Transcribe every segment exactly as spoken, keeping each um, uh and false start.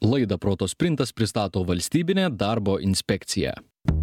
Laidą Proto sprintas pristato Valstybinė darbo inspekcija.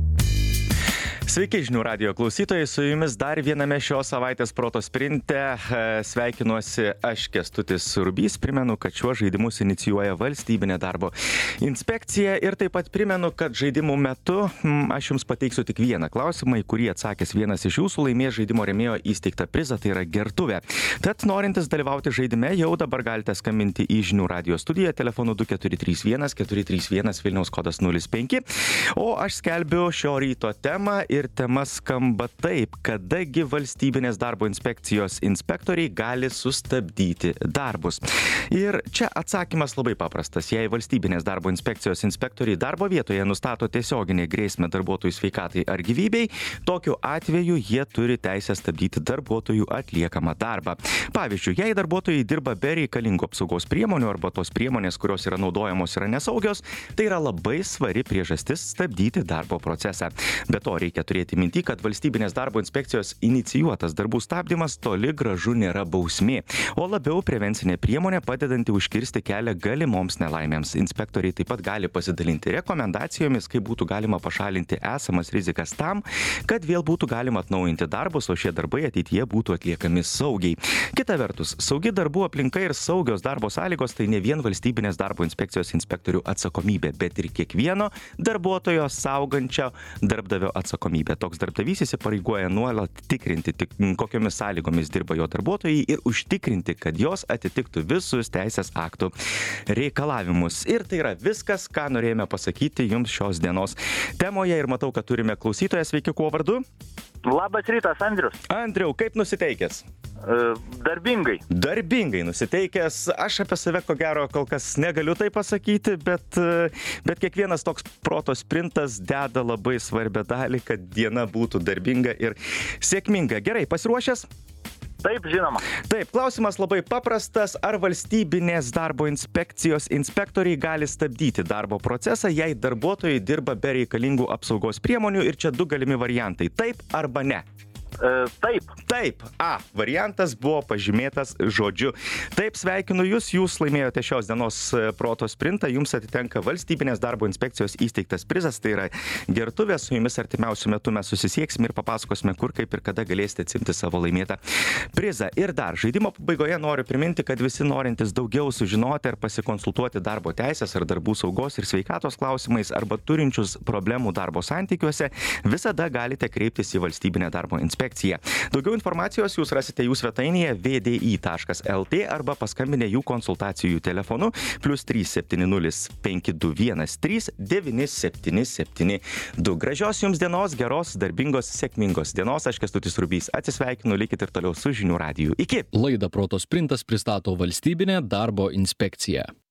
Sveiki žinių radijo klausytojai, su jumis dar viename šios savaitės Proto sprinte. Sveikinuosi aš, Kęstutis Rubys. Primenu, kad šiuos žaidimus inicijuoja Valstybinė darbo inspekcija ir taip pat primenu, kad žaidimų metu aš jums pateiksiu tik vieną klausimą, į kurį atsakęs vienas iš jūsų laimės žaidimo rėmėjo įsteigtą prizą, tai yra gertuvė. Tad norintis dalyvauti žaidime, jau dabar galite skambinti į žinių radijo studiją telefonu du keturi trys vienas keturi trys vienas Vilniaus kodas nulis penki, o aš skelbiu šio ryto temą. Ir tema skamba taip, kadagi Valstybinės darbo inspekcijos inspektoriai gali sustabdyti darbus. Ir čia atsakymas labai paprastas. Jei Valstybinės darbo inspekcijos inspektoriai darbo vietoje nustato tiesioginę grėsmę darbuotojų sveikatai ar gyvybei, tokiu atveju jie turi teisę stabdyti darbuotojų atliekamą darbą. Pavyzdžiui, jei darbuotojai dirba be reikalingų apsaugos priemonių arba tos priemonės, kurios yra naudojamos, yra nesaugios, tai yra labai svari priežastis stabdyti darbo procesą. Be to reikia turėti minty, kad Valstybinės darbo inspekcijos inicijuotas darbų stabdymas toli gražu nėra bausmė, o labiau prevencinė priemonė padedanti užkirsti kelią galimoms nelaimėms. Inspektoriai taip pat gali pasidalinti rekomendacijomis, kaip būtų galima pašalinti esamas rizikas tam, kad vėl būtų galima atnaujinti darbus, o šie darbai ateityje būtų atliekami saugiai. Kita vertus, saugi darbų aplinka ir saugios darbo sąlygos tai ne vien Valstybinės darbo inspekcijos inspektorių atsakomybė, bet ir kiekvieno darbuotojo saugančio darbdavio atsakomybė. Toks darbdavys įsipareigoja nuolat tikrinti, tik, kokiomis sąlygomis dirba jo darbuotojai ir užtikrinti, kad jos atitiktų visus teisės aktų reikalavimus. Ir tai yra viskas, ką norėjome pasakyti jums šios dienos temoje. Ir matau, kad turime klausytoją. Sveiki, kuo vardu? Labas rytas, Andrius. Andriau, kaip nusiteikęs? Darbingai. Darbingai nusiteikęs. Aš apie save, ko gero, kol kas negaliu tai pasakyti, bet, bet kiekvienas toks proto sprintas deda labai svarbią dalį, kad diena būtų darbinga ir sėkminga. Gerai, pasiruošęs? Taip, žinoma. Taip, klausimas labai paprastas. Ar Valstybinės darbo inspekcijos inspektoriai gali stabdyti darbo procesą, jei darbuotojai dirba be reikalingų apsaugos priemonių? Ir čia du galimi variantai. Taip arba ne. E, taip. Taip. A. Variantas buvo pažymėtas žodžiu. Taip, sveikinu jūs. Jūs laimėjote šios dienos Proto sprintą. Jums atitenka Valstybinės darbo inspekcijos įsteigtas prizas. Tai yra gertuvė. Su jumis artimiausiu metu mes susisieksime ir papasakosime, kur, kaip ir kada galėsite atsimti savo laimėtą prizą. Ir dar, žaidimo pabaigoje noriu priminti, kad visi norintys daugiau sužinoti ar pasikonsultuoti darbo teisės ar darbų saugos ir sveikatos klausimais arba turinčius problemų darbo santykiuose, visada galite kreiptis į Valstybinę darbo inspekciją. Daugiau informacijos jūs rasite jų svetainėje v d i taškas l t arba paskambinę jų konsultacijų telefonu plius trys septyni nulis penki du vienas trys devyni septyni septyni du. Gražios jums dienos, geros, darbingos, sėkmingos dienos. Aš, Kęstutis Rubys, atsisveikinu, likit ir toliau su žinių radiju. Iki. Laidą Proto sprintas pristato Valstybinė darbo inspekcija.